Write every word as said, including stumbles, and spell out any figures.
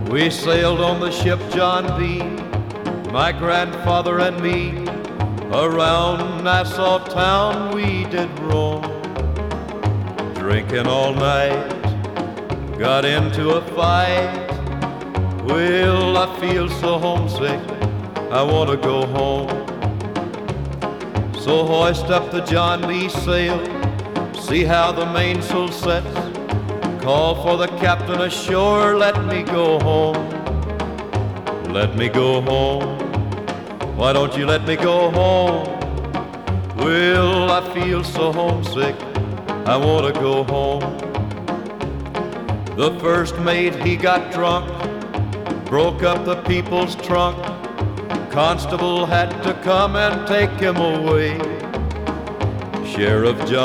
We sailed on the ship John B., my grandfather and me. Around Nassau town we did roam, drinking all night, got into a fight. Well, I feel so homesick, I want to go home. So hoist up the John Lee sail, see how the mainsail sets. Call for the captain ashore, let me go home. Let me go home. Why don't you let me go home? Well, I feel so homesick, I want to go home. The first mate, he got drunk, broke up the people's trunk. Constable had to come and take him away. Sheriff John